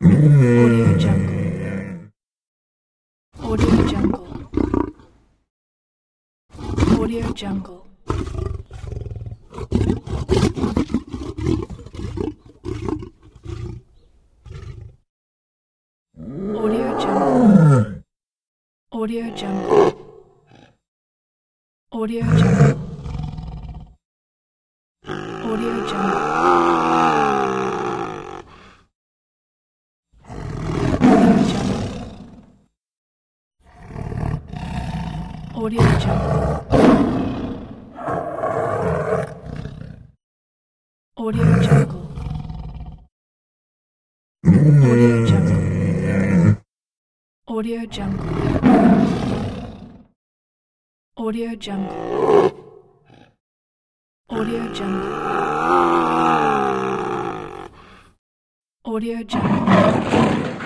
Audio Jungle. Audio Jungle. Audio Jungle. Audio Jungle. Audio Jungle. Audio Jungle. Audio Jungle. Audio Jungle. Audio Jungle. Audio Jungle. Audio Jungle. Audio Jungle. Audio Jungle. Audio Jungle.